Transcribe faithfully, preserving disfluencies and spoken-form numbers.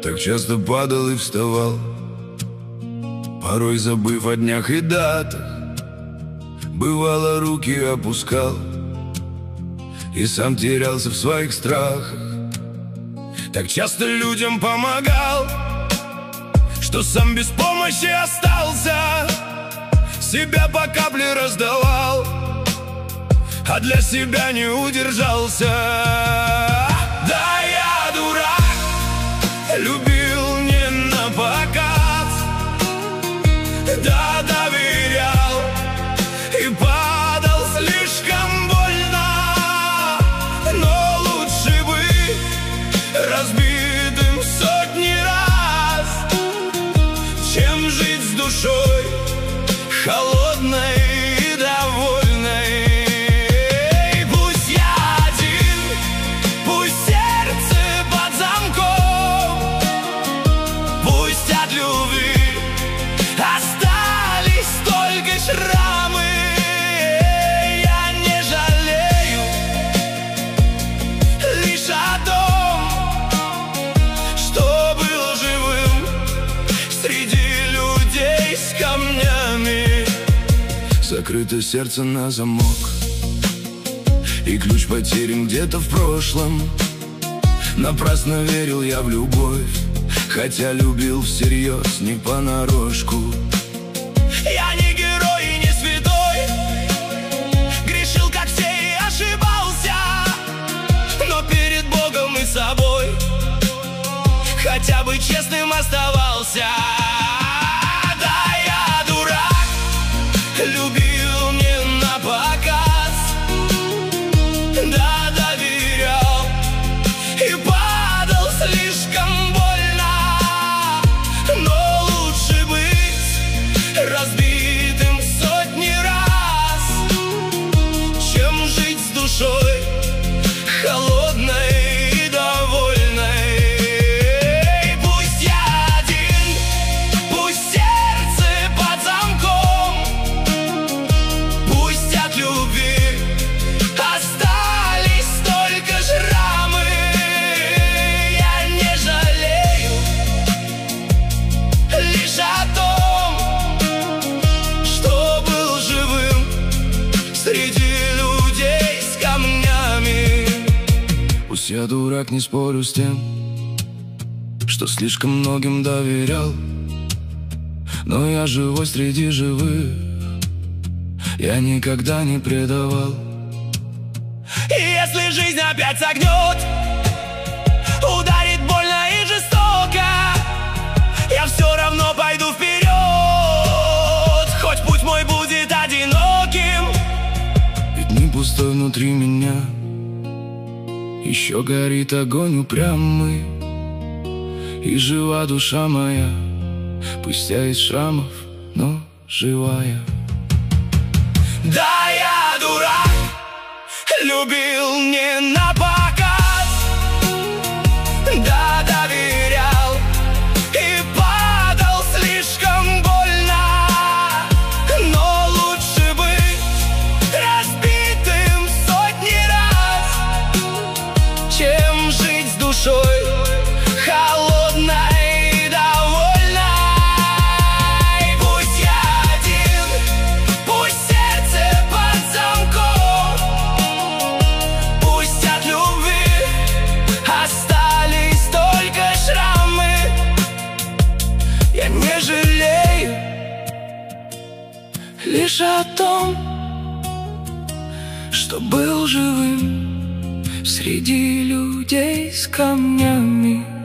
Так часто падал и вставал, порой забыв о днях и датах. Бывало, руки опускал и сам терялся в своих страхах. Так часто людям помогал, что сам без помощи остался. Себя по капле раздавал, а для себя не удержался. Да, я дурак, любил не напоказ. Да, доверял и падал слишком больно. Но лучше быть разбитым сотни раз, чем жить с душой холодной и довольной. Пусть я один, пусть сердце под замком, пусть от любви остались только шрамы. Я не жалею лишь о том, что был живым среди людей с камнями. Закрыто сердце на замок, и ключ потерян где-то в прошлом. Напрасно верил я в любовь, хотя любил всерьез, не понарошку. Я не герой и не святой, грешил как все и ошибался, но перед Богом и собой хотя бы честным оставался. Да, я дурак, любил не напоказ. Да, доверял и падал слишком больно. Но лучше быть разбитым сотни раз, чем жить с душой холодной и довольной. Пусть я один, пусть сердце под замком, пусть от любви остались только шрамы. Я не жалею лишь о том, что был живым среди людей с камнями. Пусть я дурак, не спорю с тем, что слишком многим доверял, но я живой среди живых, я никогда не предавал. И если жизнь опять согнет, ударит больно и жестоко, я все равно пойду вперед, хоть путь мой будет одиноким. Ведь не пустой внутри меня еще горит огонь упрямый, и жива душа моя, пусть я из шрамов, но живая. Да, я дурак, любил не напоказ. Да, доверял и падал слишком больно. Но лучше быть разбитым сотни раз, чем жить с душой холодной и довольной. Пусть я один, пусть сердце под замком, пусть от любви остались только шрамы. Я не жалею лишь о том, что был живым среди людей с камнями.